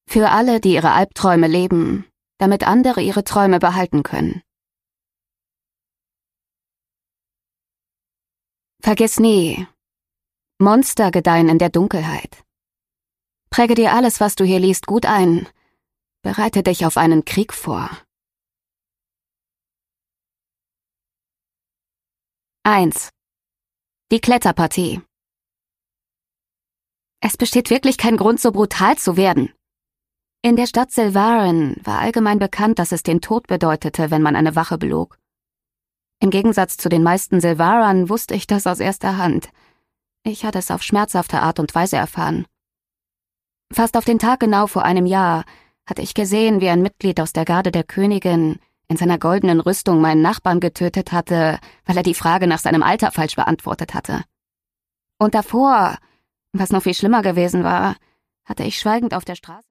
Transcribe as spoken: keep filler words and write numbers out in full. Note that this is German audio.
Für alle, die ihre Albträume leben, damit andere ihre Träume behalten können. Vergiss nie, Monster gedeihen in der Dunkelheit. Präge dir alles, was du hier liest, gut ein. Bereite dich auf einen Krieg vor. eins. Die Kletterpartie. Es besteht wirklich kein Grund, so brutal zu werden. In der Stadt Sylvarin war allgemein bekannt, dass es den Tod bedeutete, wenn man eine Wache belog. Im Gegensatz zu den meisten Sylvarern wusste ich das aus erster Hand. Ich hatte es auf schmerzhafte Art und Weise erfahren. Fast auf den Tag genau vor einem Jahr hatte ich gesehen, wie ein Mitglied aus der Garde der Königin in seiner goldenen Rüstung meinen Nachbarn getötet hatte, weil er die Frage nach seinem Alter falsch beantwortet hatte. Und davor, was noch viel schlimmer gewesen war, hatte ich schweigend auf der Straße